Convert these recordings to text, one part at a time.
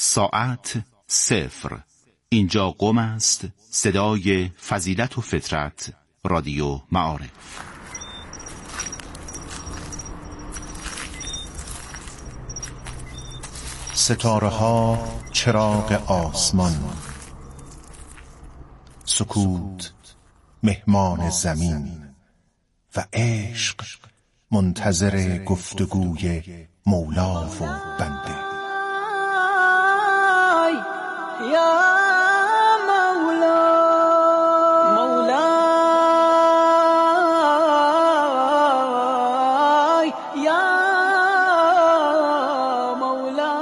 ساعت 0. اینجا قم است، صدای فضیلت و فطرت، رادیو معارف. ستاره ها چراغ آسمان، سکوت مهمان زمین و عشق منتظر گفتگوی مولا و بنده. یا مولا مولای یا مولا.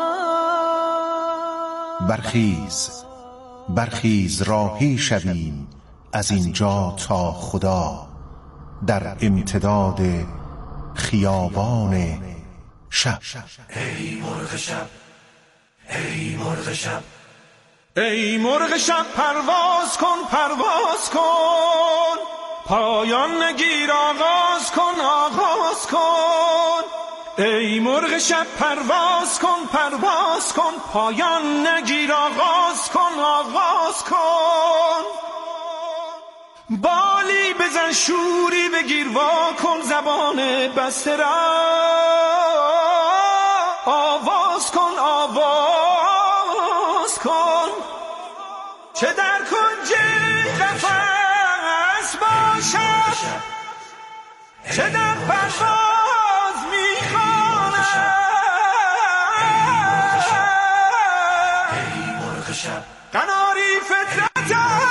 برخیز راهی شویم از اینجا تا خدا، در امتداد خیابان شب. ای مرغ شب، ای مرغ شب، ای مرغ شب پرواز کن، پرواز کن، پایان نگیر آغاز کن، آغاز کن. ای مرغ شب پرواز کن، پرواز کن، پایان نگیر آغاز کن، آغاز کن. بالی بزن شوری بگیر وا کن، زبان بسته را آواز کن، آواز کن. چه در کنج قفس باشد، چه در پرواز میخواند. ای مرغ شب، قناری فطرتم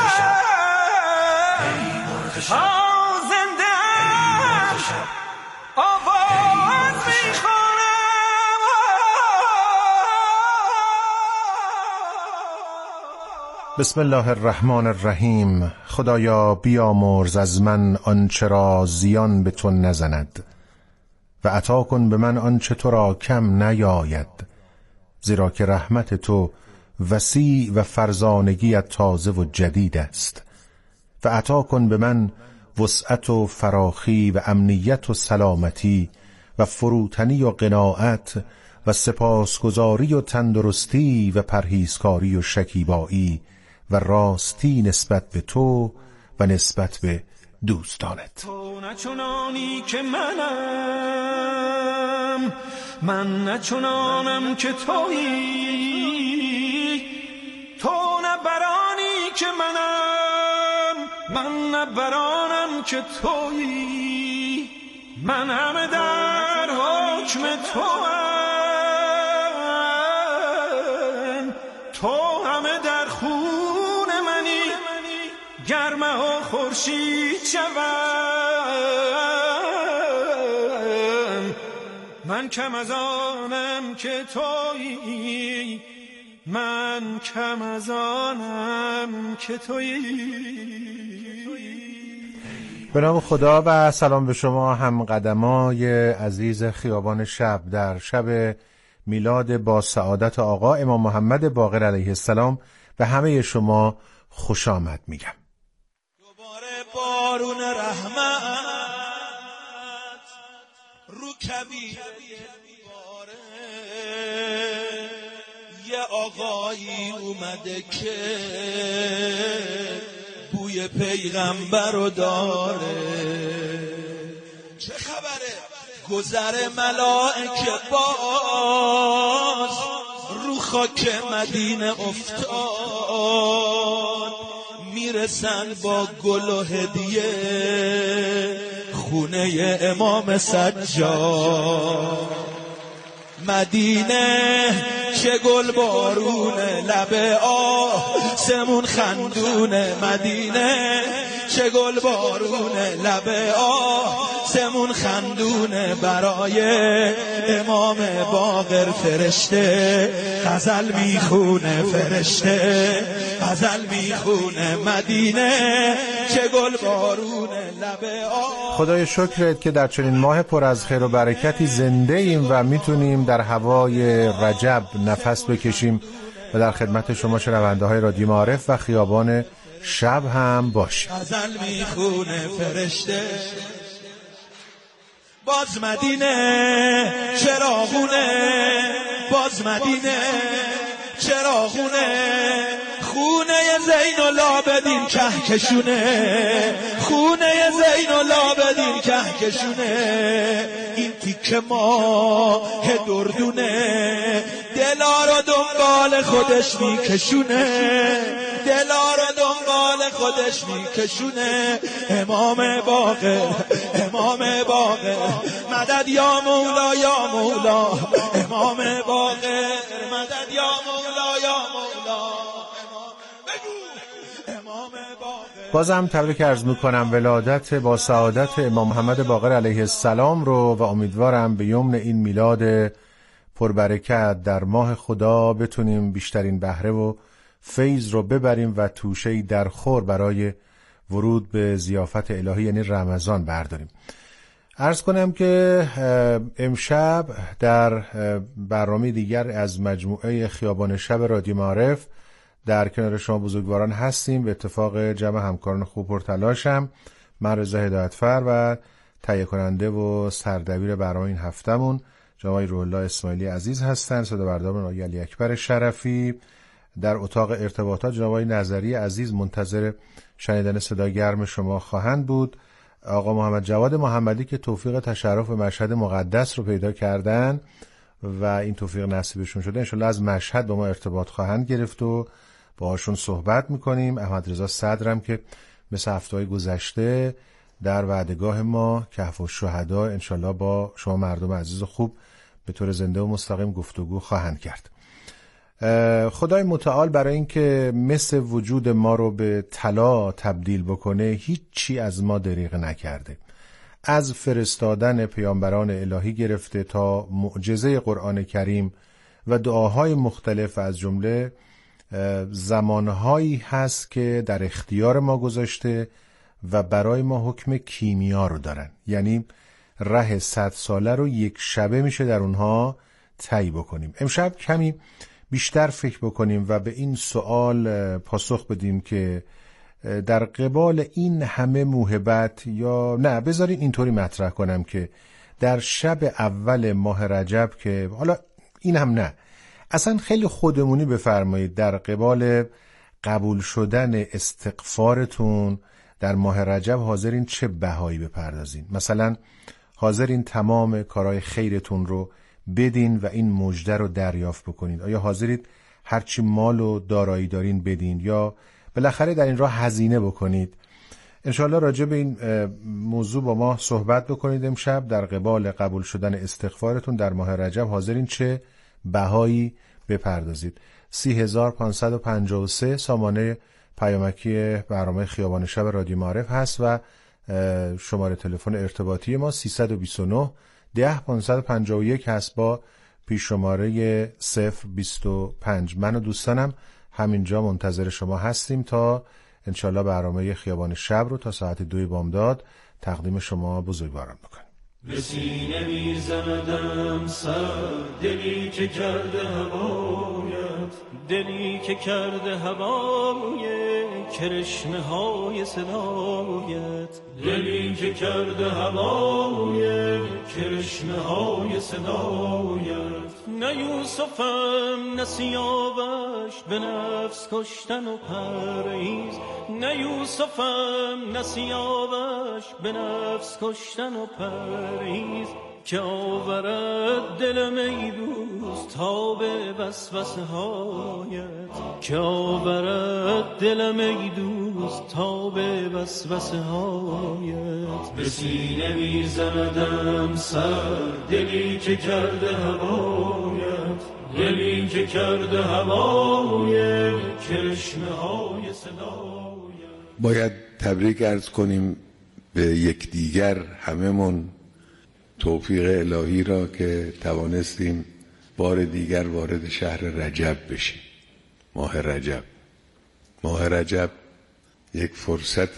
ها زنده آواز میخوانم. بسم الله الرحمن الرحیم. خدایا بیامرز از من آنچه را زیان به تو نزند و عطا کن به من آنچه تو را کم نیاید، زیرا که رحمت تو وسیع و فرزانگیت تازه و جدید است. و عطا کن به من وسعت و فراخی و امنیت و سلامتی و فروتنی و قناعت و سپاسگزاری و تندرستی و پرهیزکاری و شکیبایی و راستی نسبت به تو و نسبت به دوستانت. تو نه چنانی که منم، من نه چنانم که تویی. تو نه برانی که منم، من نه برانم که تویی. من همه در حکم توام، تو همه در خون منی. گرمه و خورشید شوم، من کم از آنم که تویی. من کم از آنم که تویی. به نام خدا و سلام به شما هم قدمای عزیز خیابان شب. در شب میلاد با سعادت آقا امام محمد باقر علیه السلام به همه شما خوش آمد میگم. دوباره بارون رحمت رو کبیر باره. یه آقایی اومده که بوی پیغمبر رو داره. چه خبره؟ گذر ملائکه باز رو خاک مدینه افتاد. میرسن با گل و هدیه خونه امام سجاد. مدینه چه گل بارونه، لب آسمون خندونه. مدینه چه گل بارونه، لب آسمون خندونه. برای امام باقر فرشته غزل میخونه، فرشته غزل میخونه. مدینه چه گل بارونه، لب خدای شکرت که در چنین ماه پر از خیر و برکتی زنده ایم و میتونیم در هوای رجب نفس بکشیم و در خدمت شما شنونده های رادیو معارف و خیابان شب هم باشیم. غزل میخونه فرشته. باز مدینه چراغونه، باز مدینه چراغونه. چراغونه، خونه زین العابدین کهکشونه، خونه زین العابدین کهکشونه. این تیکه ماه دردونه، دلا رو دنبال خودش میکشونه، دلا رو دنبال خودش میکشونه. امام باقر، امام باقر، مدد یا مولا یا مولا. امام باقر، مدد یا مولا یا مولا. امام باقر. بازم تبریک عرض میکنم ولادت با سعادت امام محمد باقر علیه السلام رو و امیدوارم به یمن این میلاد پربرکت در ماه خدا بتونیم بیشترین بهره و فیض رو ببریم و توشه‌ای در خور برای ورود به ضیافت الهی یعنی رمضان برداریم. عرض کنم که امشب در برنامه دیگر از مجموعه خیابان شب رادیو معارف در کنار شما بزرگواران هستیم. به اتفاق جمع همکاران خوب پرتلاشم، من رضا هدایتفر و تهیه کننده و سردبیر برنامه این هفتمون جناب روح الله اسماعیلی عزیز هستند. صدابردار آقای علی اکبر شرفی. در اتاق ارتباطات جناب نظری عزیز منتظر شنیدن صدای گرم شما خواهند بود. آقا محمد جواد محمدی که توفیق تشرف به مشهد مقدس رو پیدا کردن و این توفیق نصیبشون شده، انشالله از مشهد با ما ارتباط خواهند گرفت و باهاشون صحبت میکنیم. احمد رضا صدرم که مثل هفته‌های گذشته در وعدگاه ما کهف الشهدا انشالله با شما مردم عزیز و خوب به طور زنده و مستقیم گفتگو خواهند کرد. خدای متعال برای اینکه مس وجود ما رو به طلا تبدیل بکنه هیچی از ما دریغ نکرده. از فرستادن پیامبران الهی گرفته تا معجزه قرآن کریم و دعاهای مختلف، از جمله زمانهایی هست که در اختیار ما گذاشته و برای ما حکم کیمیا رو دارن، یعنی ره 100 ساله رو یک شبه میشه در اونها طی بکنیم. امشب کمی بیشتر فکر بکنیم و به این سوال پاسخ بدیم که در قبال این همه موهبت، یا نه بذارین اینطوری مطرح کنم که در شب اول ماه رجب که حالا این هم نه، اصلا خیلی خودمونی بفرمایید در قبال قبول شدن استغفارتون در ماه رجب حاضرین چه بهایی بپردازین. مثلا حاضرین تمام کارهای خیرتون رو بدین و این مژده رو دریافت بکنید؟ آیا حاضرید هرچی مال و دارایی دارین بدین یا بالاخره در این راه هزینه بکنید؟ انشاءالله راجع به این موضوع با ما صحبت بکنید امشب. در قبال قبول شدن استغفارتون در ماه رجب حاضرین چه بهایی بپردازید؟ 30553 سامانه پیامکی برنامه خیابان شب رادیو معارف هست و شماره تلفن ارتباطی ما 329 10551 هست با پیش شماره 025. من و دوستانم همینجا منتظر شما هستیم تا انشالله برنامه خیابان شب رو تا ساعت 2 بامداد تقدیم شما بزرگواران بکنیم. به سینه میزندم سر، دلی که کرده هوایت، دلی که کرده هوای کرشمه های صدایت، دلی که کرده هوای کرشمه های صدایت. نه یوسفم نه سیاوش به نفس کشتن و پرهیز، نه یوسفم نه سیاوش به نفس کشتن و پرهیز. که آورد دلم ای دوست تا به وسوسه هایت، که آورد دلم ای دوست تا به وسوسه هایت. به سینه میزندم سر، دلی که کرده هوایت، دلی که کرده هوای کرشمه های صدایت. باید تبریک عرض کنیم به یکدیگر هممون توفیق الهی را که توانستیم بار دیگر وارد شهر رجب بشیم. ماه رجب، ماه رجب یک فرصت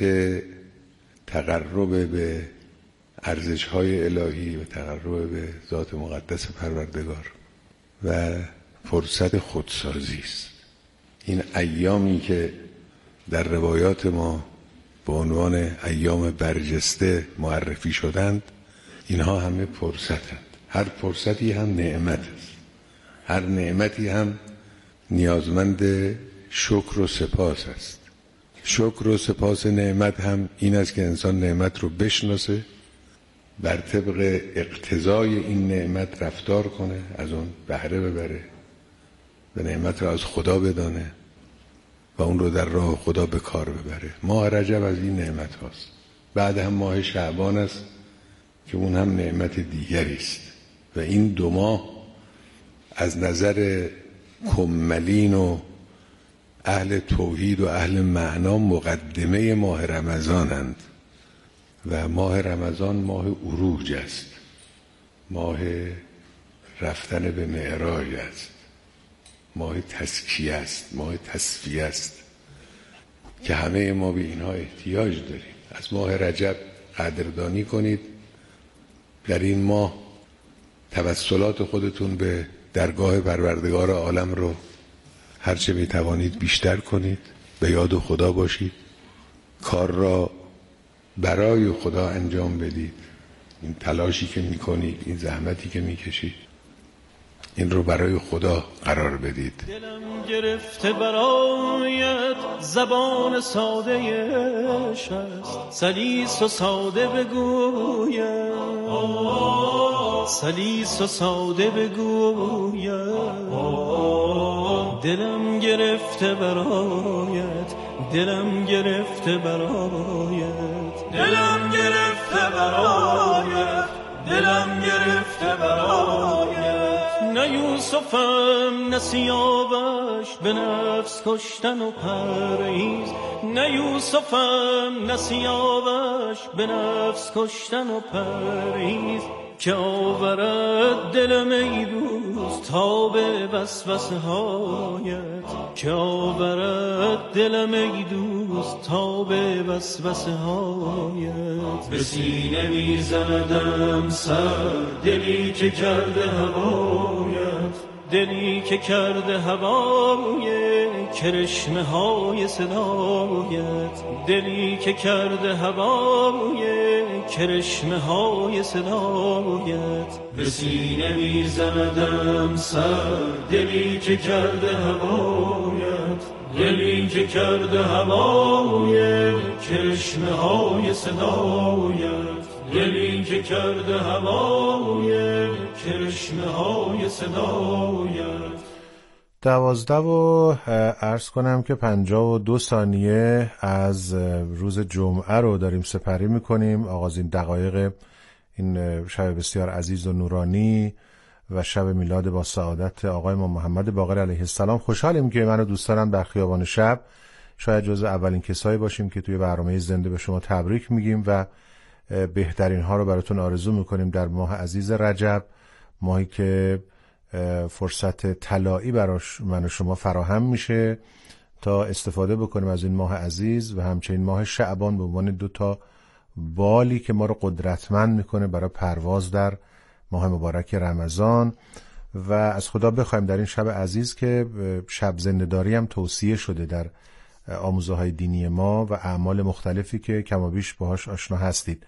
تقرب به ارزش‌های الهی و تقرب به ذات مقدس پروردگار و فرصت خودسازی است. این ایامی که در روایات ما به عنوان ایام برجسته معرفی شدند، اینها همه فرصتند. هر فرصتی هم نعمت است، هر نعمتی هم نیازمند شکر و سپاس است. شکر و سپاس نعمت هم این است که انسان نعمت رو بشناسه، بر طبق اقتضای این نعمت رفتار کنه، از اون بهره ببره و نعمت رو از خدا بدانه و اون رو در راه خدا به کار ببره. ماه رجب از این نعمت هاست. بعد هم ماه شعبان است که اون هم نعمت دیگری است و این دو ماه از نظر کملین و اهل توحید و اهل معنا مقدمه ماه رمضانند و ماه رمضان ماه عروج است، ماه رفتن به معراج است، ماه تزکیه است، ماه تصفیه است که همه ما به اینها احتیاج داریم. از ماه رجب قدردانی کنید. در این ماه توسلات خودتون به درگاه پروردگار عالم رو هرچه می توانید بیشتر کنید، به یاد خدا باشید، کار را برای خدا انجام بدید. این تلاشی که می کنید، این زحمتی که می کشید، این رو برای خدا قرار بدید. دلم گرفته برایت زبان ساده است، سلیس و ساده بگویم، سلیس و ساده بگویم. دلم گرفته برایت، دلم گرفته برایت، دلم گرفته برایت، دلم گرفته برایت. نه یوسفم نه سیاوش به نفس کشتن و پرهیز، نه یوسفم نه سیاوش به نفس کشتن و پرهیز. که آورد دلم ای دوست تا به وسوسه هایت، که آورد دلم ای دوست تا به وسوسه هایت. به سینه میزندم سر دلی که کرده هوایت، دلی که کرده هوای کرشمه های صدایت، دلی که کرده هوای کرشمه های صدایت. به سینه میزندم سر دلی که کرده هوایت، دلی که کرده هوای کرشمه های صدایت، دلی که کرده هوای کرشمه های صدایت. 12 و عرض کنم که 52 ثانیه از روز جمعه رو داریم سپری میکنیم. آغازین دقایق این شب بسیار عزیز و نورانی و شب میلاد با سعادت آقای ما محمد باقر علیه السلام. خوشحالیم که من و دوستانم در خیابان شب شاید جزو اولین کسایی باشیم که توی برنامه زنده به شما تبریک میگیم و بهترین ها رو براتون آرزو میکنیم در ماه عزیز رجب، ماهی که فرصت طلایی براش من و شما فراهم میشه تا استفاده بکنیم از این ماه عزیز و همچنین ماه شعبان به عنوان 2 بالی که ما رو قدرتمند میکنه برای پرواز در ماه مبارک رمضان. و از خدا بخوایم در این شب عزیز که شب زنده‌داری هم توصیه شده در آموزه‌های دینی ما و اعمال مختلفی که کم و بیش باهاش آشنا هستید،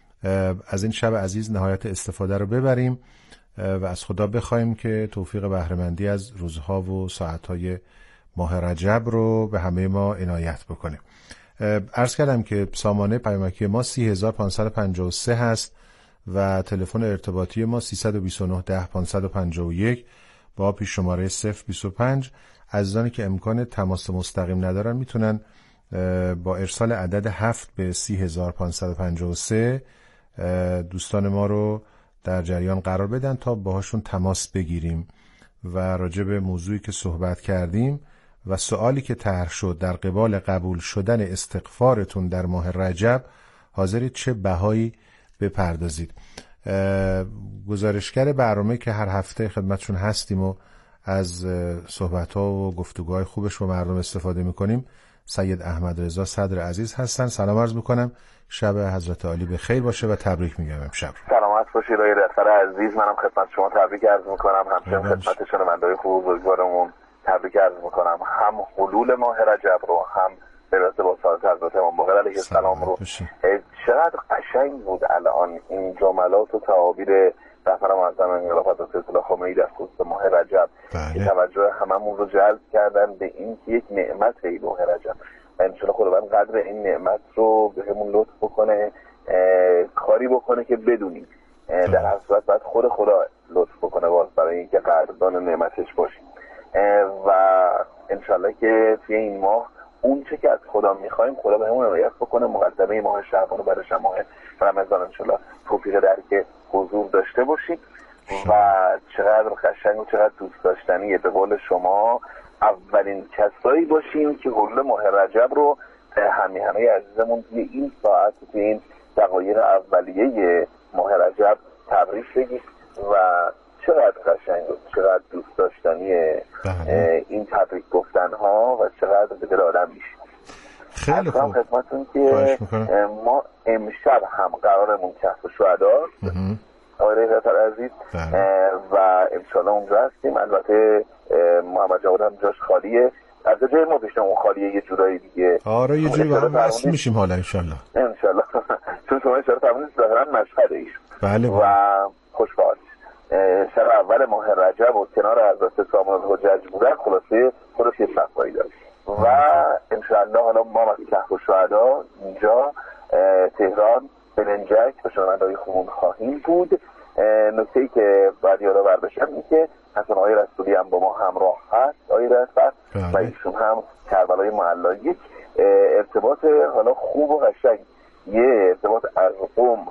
از این شب عزیز نهایت استفاده رو ببریم و از خدا بخوایم که توفیق بهره‌مندی از روزها و ساعتهای ماه رجب رو به همه ما عنایت بکنه. عرض کردم که سامانه پیامکی ما 30553 هست و تلفن ارتباطی ما 329 10 551 با پیش شماره 025. عزیزانی که امکان تماس مستقیم ندارن میتونن با ارسال عدد 7 به 30553 دوستان ما رو در جریان قرار بدن تا باهاشون تماس بگیریم و راجع به موضوعی که صحبت کردیم و سوالی که طرح شد در قبال قبول شدن استغفارتون در ماه رجب حاضرید چه بهایی بپردازید. گزارشگر برنامه که هر هفته خدمتشون هستیم و از صحبت‌ها و گفتگوهای خوبش با مردم استفاده می‌کنیم، سید احمد رضا صدر عزیز هستن. سلام عرض می‌کنم، شب حضرت عالی به خیر باشه و تبریک میگم امشب. سلامت باشید آقای دفتر عزیز، منم خدمت شما تبریک عرض می‌کنم، همچنین خدمت شنونده‌های خوب بزرگوارمون تبریک عرض می‌کنم. هم حلول ماه رجب رو هم به با ساعت حضرت امام باقر علیه السلام رو. چقدر قشنگ بود الان این جملات و تعابیر رهبر معظم انقلاب حضرت الله خامنه‌ای در خصوص ماه رجب که توجه هممون رو جلب کردن به این که یک نعمت ماه رجب و انشاءالله خداوند قدر این نعمت رو بهمون لطف بکنه، کاری بکنه که بدونیم در هر صورت باید خود خدا لطف بکنه باز برای اینکه قدردان نعمتش باشیم و انشاءالله که توی این ماه اون چه که از خدا میخوایم خدا بهمون عنایت بکنه، مقدمه ماه شعبان و بعدش ماه رمضان انشاءالله توفیق درک حضور داشته باشیم و چقدر قشنگ و چقدر دوست داشتنیه. به قول شما اولین کسایی باشیم که حلول ماه رجب رو همه عزیزمون توی این ساعت توی این دقایق اولیه ماه رجب تبریک بگید و چقدر قشنگ و چقدر دوست داشتنیه این تبریک گفتن ها و چقدر به دل آدم میشه. خیلی خوب. خدمتتون که ما امشب هم قرارمون کهف الشهدا آقای رضا عزیز و انشالله اونجا هستیم. البته محمد جواد هم جاش خالیه، از جای ما پیشنم اون خالیه یه جورایی دیگه. آره یه جوری با هم وصل میشیم حالا انشالله چون شما اشاره فرمودید ظاهرا مشهد ایشون. بله و خوشبخت شب اول ماه رجب و کنار حضرت سامان الحجج بودن خلاصه خودش یه صفایی داره و انشاءالله حالا ما از کهف الشهدا اینجا تهران بلنجک و شنونده‌های خوبون خواهیم بود. نکته‌ای که باید یادآور بشم این که حسن آقای رسولی هم با ما همراه هست آقای رسول و ایشون هم کربلای معلی یک ارتباط حالا خوب و قشنگ، یه ارتباط از قم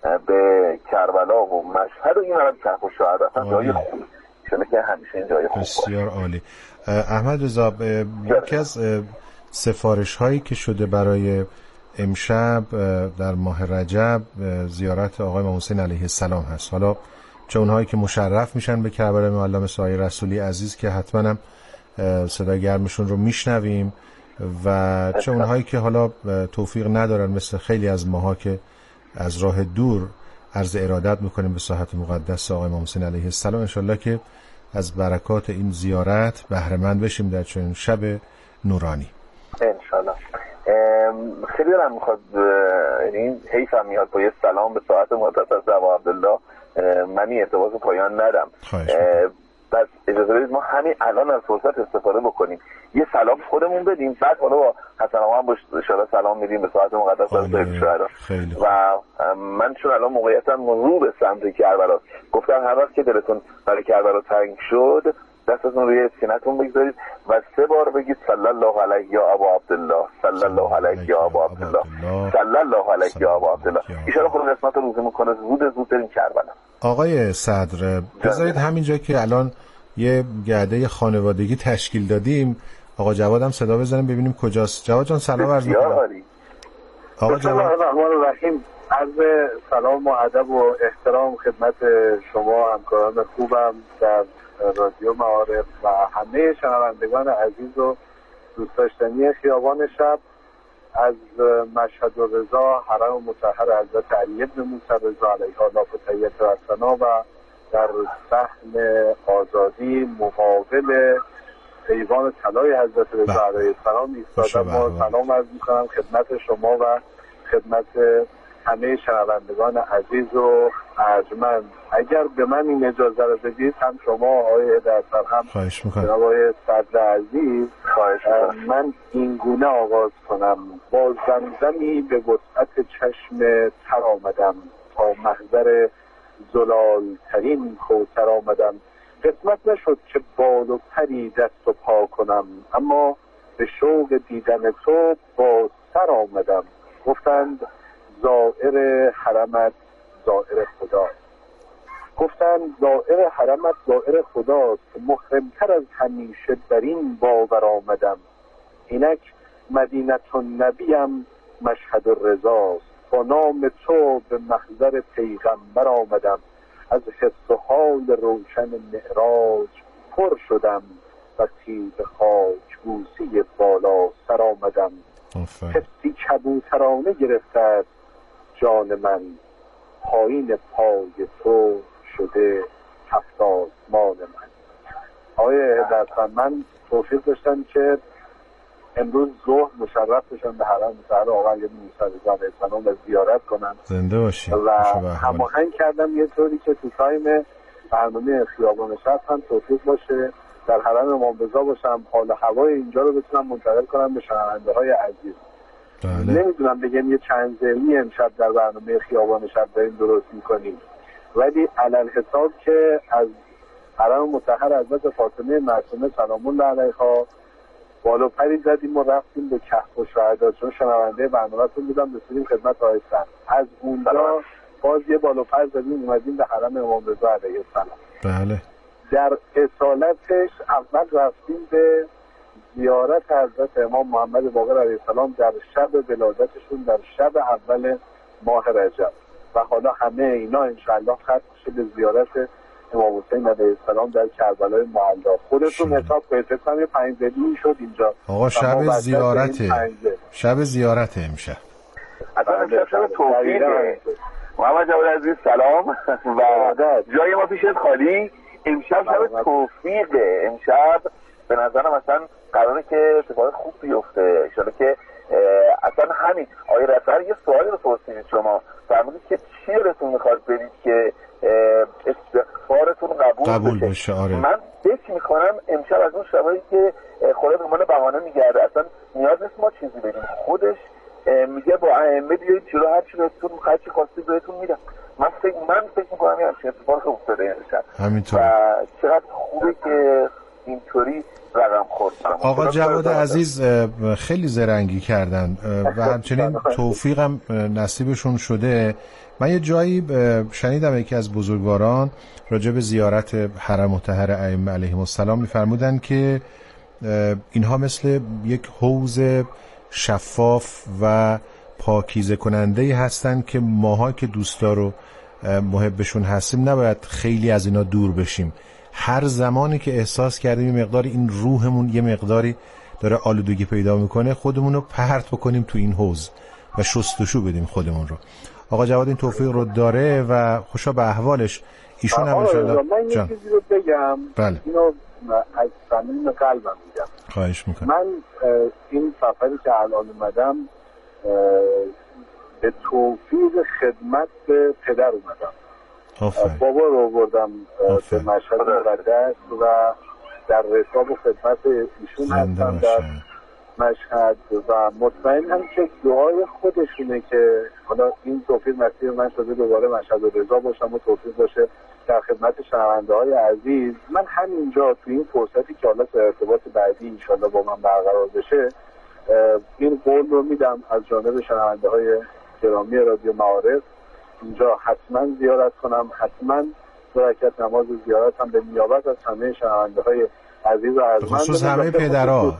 به کربلا و مشهد و این هم کهف الشهدا اصلا جای خوب شده که همیشه این جای خوب بسیار عالی. احمد رضا یکی از سفارش هایی که شده برای امشب در ماه رجب زیارت آقای امام حسین علیه السلام هست. حالا چه اونهایی که مشرف میشن به کربلای معلی مثل آقای رسولی عزیز که حتما هم صدای گرمشون رو میشنویم و چه اونهایی که حالا توفیق ندارن مثل خیلی از ماها که از راه دور عرض ارادت میکنیم به ساحت مقدس آقای امام حسین علیه السلام. انشالله که از برکات این زیارت بهره مند بشیم در چنین شب نورانی انشالله. خیلی دارم میخواد این حیفم میاد با یه سلام به ساعت مقدس ابا عبدالله من این ارتباط پایان ندم. بس اجازه بدید ما همین الان از فرصت استفاده بکنیم یه سلام خودمون بدیم، بعد حالا با حسن آقا هم با اشاره سلام میدیم به ساعت مقدس شهدا. و من چون الان موقعیتم رو به سمت کربلا گفتم هر وقت که دلتون برای کربلا تنگ شد دستتون روی سینه‌تون بگذارید و 3 بار بگید صلی الله علیه یا ابا عبدالله، صلی الله علیه یا ابا عبدالله، صلی الله علیه یا ابا عبدالله. ان شاء الله خود قسمت رو روزی میکنه زود بریم کربلا. آقای صدر بذارید همینجا که الان یه گرده خانوادگی تشکیل دادیم آقا جواد هم صدا بزنیم ببینیم کجاست. جواد جان سلام عرض می‌کنم. آقا جواد الرحمن الرحیم، عرض سلام و ادب و احترام خدمت شما همکاران خوبم در رادیو معارف و همه شنوندگان عزیز و دوست داشتنی خیابان شب از مشهد و رضا حرم مطهر حضرت علی بن موسی رضا علیه الله فتحیت و ثنا و در صحن آزادی مقابل ایوان طلای حضرت رضا علیه السلام ایستادم و سلام عرض می‌کنم خدمت شما و خدمت همه شنوندگان عزیز و ارجمند. اگر به من این اجازه رو بدید هم شما آقای درسر هم جناب آقای صدر عزیز من این گونه آغاز کنم. با زمزمی به وسعت چشم تر آمدم تا محضر زلالترین کوثر آمدم. قسمت نشد که بال و پری دست و پا کنم اما به شوق دیدن تو با سر آمدم. گفتند زائر حرمت زائر خداست، گفتند زائر حرمت زائر خداست، محرمتر از همیشه بر این باور آمدم. اینک مدینة النبیم مشهد الرضاست، با نام تو به محضر پیغمبر آمدم. از حس و حال روشن معراج پر شدم وقتی به خاک بوسی بالا سر آمدم. حسی کبوترانه گرفته است جان من، پایین پای تو شده هفت آسمان من. آقای درسن من توفیق داشتم که امروز ظهر مشرف بشن به حرم مطهر آقا علی موسی رضا علیه السلام و زیارت کنن. زنده باشید. و هماهنگ کردم یه طوری که تو تایم برنامه خیابان شب هم توفیق باشه در حرم امام رضا باشم، حال هوای اینجا رو بتونم منتقل کنم به شنونده‌های عزیز. بله. نمیدونم بگم یه چند ضمنی امشب در برنامه خیابان شب داریم درست میکنیم، ولی علل حساب که از حرم مطهر حضرت فاطمه معصومه سلام الله علیها بالا پری زدیم و رفتیم به کهف الشهدا، چون شنونده برنامه‌تون بودم رسیدیم خدمت آقایان. از اونجا باز یه بالا پر زدیم اومدیم به حرم امام رضا علیه السلام. بله. در اصالتش اول رفتیم به زیارت حضرت امام محمد باقر علیه السلام در شب ولادتشون در شب اول ماه رجب و حالا همه اینا انشاءالله ختم شد به زیارت امام حسین علیه السلام در کربلای معلا. خودتون حساب کنید فکر کنم 5 دقیقه‌ای شد اینجا. آقا شب زیارته. شب زیارته امشب. اصلا شب توفیقه. محمد جواد عزیز سلام و جای ما پیشت خالی. امشب شب توفیقه. امشب به نظرم اصلا قراره که اتفاق خوب بیفته. ان شاءالله که اصلا همین آقای رهبر یه سوالی رو پرسیدید شما فرمودید که چی رسون میخواد بدید که استغفارتون قبول بشه. آره. من فکر میکنم امشب از اون شبایی که خدا دنبال بهانه میگرده، اصلا نیاز نیست ما چیزی بدیم، خودش میگه با ائمه بیایید جلو، هر چی بهتون هر چی خواستید بهتون میدم. من فکر میکنم یه همچین اتفاق افتاده امشب. همینطور. و چقدر خوبه که اینطوری رقم خورد. آقا جواد عزیز خیلی زرنگی کردن و همچنین توفیقم نصیبشون شده. من یه جایی شنیدم یکی از بزرگواران راجع به زیارت حرم مطهر ائمه علیهم السلام می‌فرمودن که اینها مثل یک حوض شفاف و پاکیزه کننده هستن که ماها که دوستدار و محبشون هستیم نباید خیلی از اینا دور بشیم. هر زمانی که احساس کردیم یه مقدار این روحمون یه مقداری داره آلودگی پیدا میکنه، خودمون رو پرت بکنیم تو این حوض و شستشو بدیم خودمون رو. آقا جواد این توفیق رو داره و خوشا به احوالش. ایشون هم انشالله. من یه چیزی رو بگم. بله. اینو از صمیم قلبم میگم. خواهش میکنم. من این سفری که الان اومدم به توفیق خدمت به پدر اومدم. بابا رو بردم به مشهد مقدس و در رساب و خدمت ایشون هستم در مشهد و مطمئنم که دعای خودشونه که حالا این توفیق نصیب من شده دوباره مشهد و رضا باشم و توفیق باشه در خدمت شنونده های عزیز. من همینجا تو این فرصتی که حالا ارتباط بعدی انشاءالله با من برقرار بشه این قول رو میدم از جانب شنونده های گرامی رادیو معارف اینجا حتما زیارت کنم، حتما برکت نماز زیارت هم به نیابت از همه شنونده های عزیز و ارجمند، خصوص همه پدرها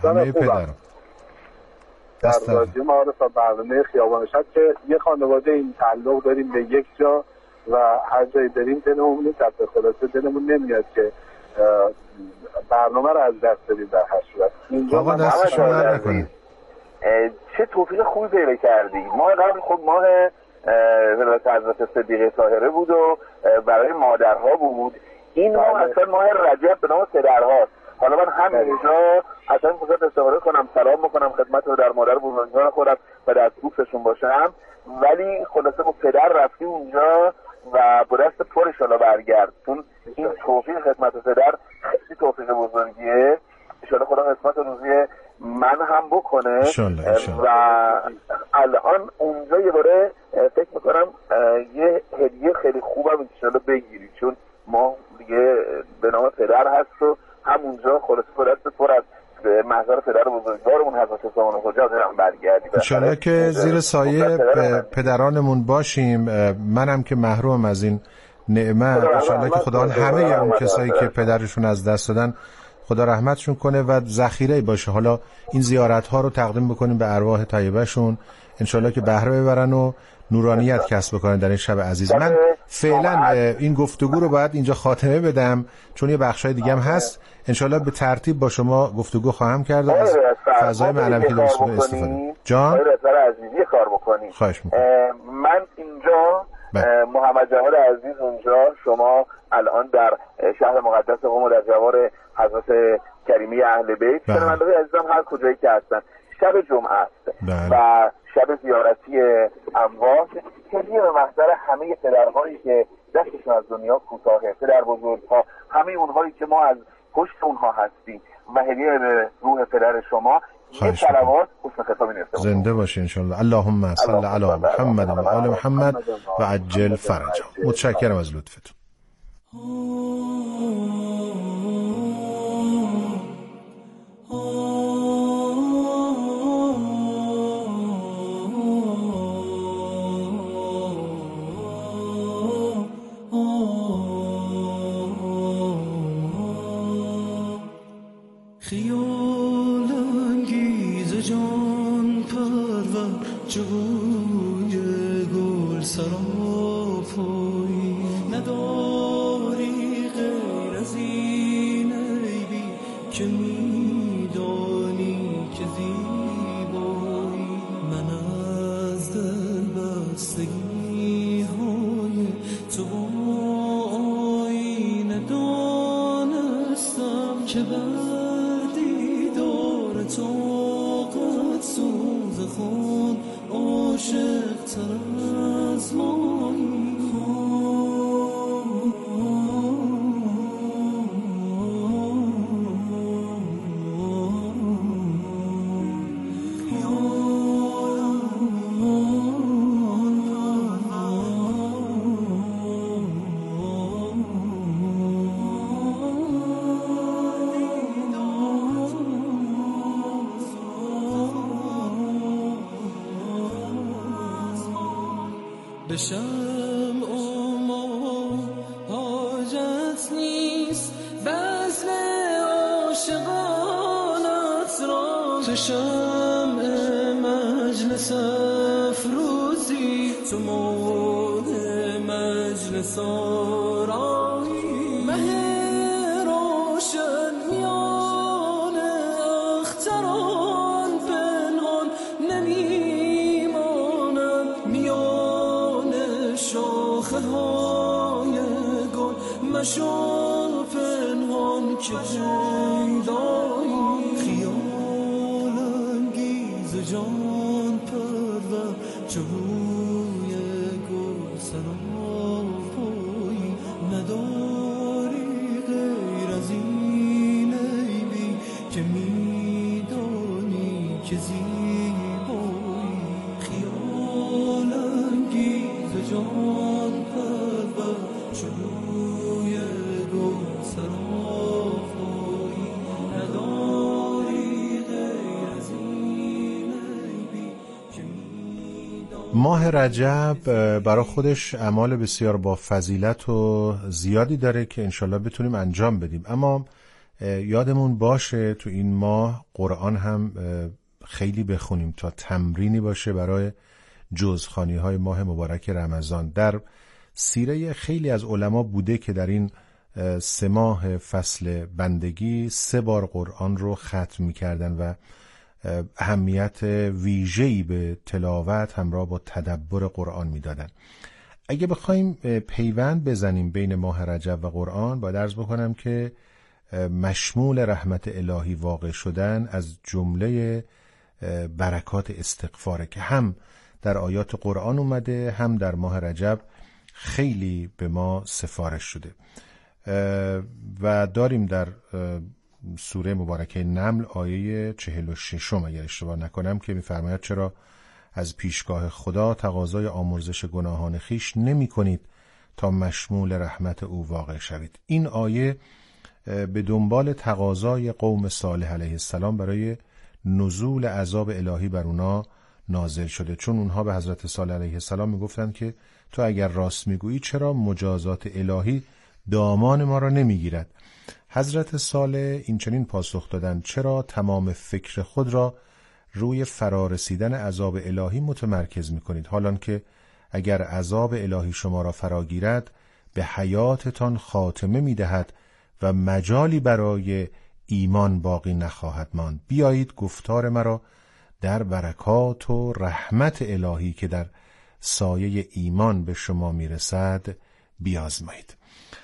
در رادیو معارف و برنامه خیابان شب که یه خانواده این تعلق داریم به یک جا و هر جایی بریم دلمون نیست، خلاصه دلمون نمیاد که برنامه رو از دست بدیم. در هر صورت اینجا آقا دستشون در نکنید. چه توفیق خوبی پیدا کردی. ماه قبل خب ماه ولادت حضرت صدیقه طاهره بود و برای مادرها بود. این ماه اصلا ماه رجب به نام پدرهاست. حالا من همینجا اصلا میخواستم استفاده کنم سلام بکنم خدمت رو در مادر بزرگوار خودم و در دوستشون باشم، ولی خلاصه با پدر رفتی اونجا و با دست پر انشالله برگرد، چون این توفیق خدمت پدر خیلی توفیق بزرگیه. انشالله خدا قسمت روزی من هم بکنه و الان اونجا یه باره فکر میکنم یه هدیه خیلی خوبم انشالله بگیری، چون ما دیگه به نام پدر هست و همونجا خلاصه با دست پر از محضر پدر بزرگوارمون حضرت سامان خجا هم برگردیم انشالله که زیر سایه پدرانمون باشیم. منم که محروم از این نعمت انشالله که خدا همه اون کسایی که پدرشون از دست دادن خدا رحمتشون کنه و ذخیره باشه. حالا این زیارت ها رو تقدیم بکنیم به ارواح طیبه‌شون انشالله که بهره ببرن و نورانیت کسب بکنن در این شب عزیز. من فعلا این گفتگو رو باید اینجا خاتمه بدم چون یه بخشای دیگه هم هست. انشالله به ترتیب با شما گفتگو خواهم کرد از فضای معنوی که درست استفاده. جان عزیزی کار بکنید. خواهش میکنم. من اینجا محمد جواد عزیز اونجا، شما الان در شهر مقدس قم و در جوار حضرت کریمی اهل بیت، شنونده‌های عزیزم هر کجایی که هستن شب جمعه است و شب زیارتی اموات، هدیه به محضر همه پدرهایی که دستشون از دنیا کوتاهه، پدر بزرگها، همه اونهایی که ما از پشت اونها هستیم و هدیه به روح پدر شما یه صلوات حسن ختامی نوشته. زنده باشه انشالله. اللهم صل علی محمد و آل محمد و عجل فرجه. متشکرم از لطفتون. خیال انگیز جان پرور جوی گل سراپایی، نداری غیر از این عیبی که میدانی که زیبایی. من از دل بستگی های تو آینه دانستم که طاقت سوز خود عاشق تر از مایی. بشم ما حاجت نیست بزم عاشقانت را، تو شمع مجلس افروزی، تو ماه مجلس آرایی. مه روشن میان اختران پنهان نمیماند، میان شاخه های گل مشو پنهان که جیدایی. خیال انگیز جان پرور جوی گل سراپایی، نداری غیر از این عیبی که میدانی که زیبایی. خیال انگیز جان پرور جوی گل سراپایی، نداری غیر از این عیبی که میدانی. ماه رجب برای خودش اعمال بسیار با فضیلت و زیادی داره که انشالله بتونیم انجام بدیم، اما یادمون باشه تو این ماه قرآن هم خیلی بخونیم تا تمرینی باشه برای جزخوانی های ماه مبارک رمضان. در سیره خیلی از علما بوده که در این 3 ماه فصل بندگی 3 بار قرآن رو ختم می‌کردن و اهمیت ویژه‌ای به تلاوت همراه با تدبر قرآن میدادن. اگه بخوایم پیوند بزنیم بین ماه رجب و قرآن، باید عرض بکنم که مشمول رحمت الهی واقع شدن از جمله برکات استغفاره که هم در آیات قرآن اومده، هم در ماه رجب خیلی به ما سفارش شده و داریم در سوره مبارکه نمل آیه 46 اگر اشتباه نکنم که می‌فرماید چرا از پیشگاه خدا تقاضای آمرزش گناهان خیش نمی کنید تا مشمول رحمت او واقع شوید. این آیه به دنبال تقاضای قوم صالح علیه السلام برای نزول عذاب الهی بر اونا نازل شده، چون اونها به حضرت صالح علیه السلام میگفتند که تو اگر راست میگویی چرا مجازات الهی دامان ما را نمیگیرد؟ حضرت صالح این چنین پاسخ دادند چرا تمام فکر خود را روی فرارسیدن عذاب الهی متمرکز میکنید، حالان که اگر عذاب الهی شما را فراگیرد به حیاتتان خاتمه میدهد و مجالی برای ایمان باقی نخواهد ماند. بیایید گفتار مرا در برکات و رحمت الهی که در سایه ایمان به شما میرسد بیازمایید.